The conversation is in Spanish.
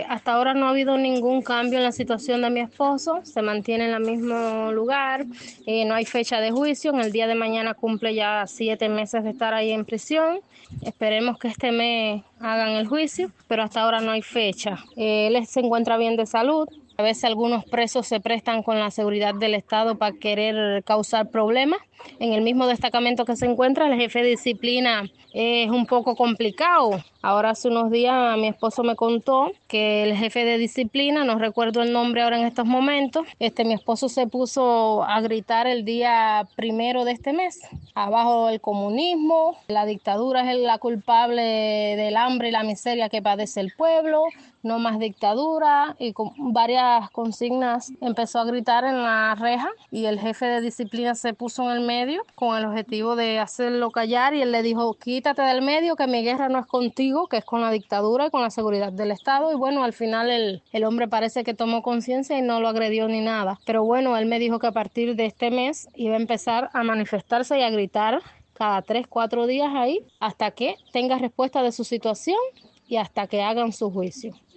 Hasta ahora no ha habido ningún cambio en la situación de mi esposo, se mantiene en el mismo lugar, no hay fecha de juicio, en el día de mañana cumple ya 7 meses de estar ahí en prisión, esperemos que este mes hagan el juicio, pero hasta ahora no hay fecha. Él se encuentra bien de salud. A veces algunos presos se prestan con la seguridad del Estado para querer causar problemas. En el mismo destacamento que se encuentra, el jefe de disciplina es un poco complicado. Ahora hace unos días mi esposo me contó que el jefe de disciplina, no recuerdo el nombre ahora en estos momentos, mi esposo se puso a gritar el día 1 de este mes, abajo el comunismo, la dictadura es la culpable del hambre y la miseria que padece el pueblo, no más dictadura, y con varias consignas empezó a gritar en la reja y el jefe de disciplina se puso en el medio con el objetivo de hacerlo callar y él le dijo: quítate del medio, que mi guerra no es contigo, que es con la dictadura y con la seguridad del Estado. Y bueno, al final el hombre parece que tomó conciencia y no lo agredió ni nada, pero bueno, él me dijo que a partir de este mes iba a empezar a manifestarse y a gritar cada 3, 4 días ahí hasta que tenga respuesta de su situación y hasta que hagan su juicio.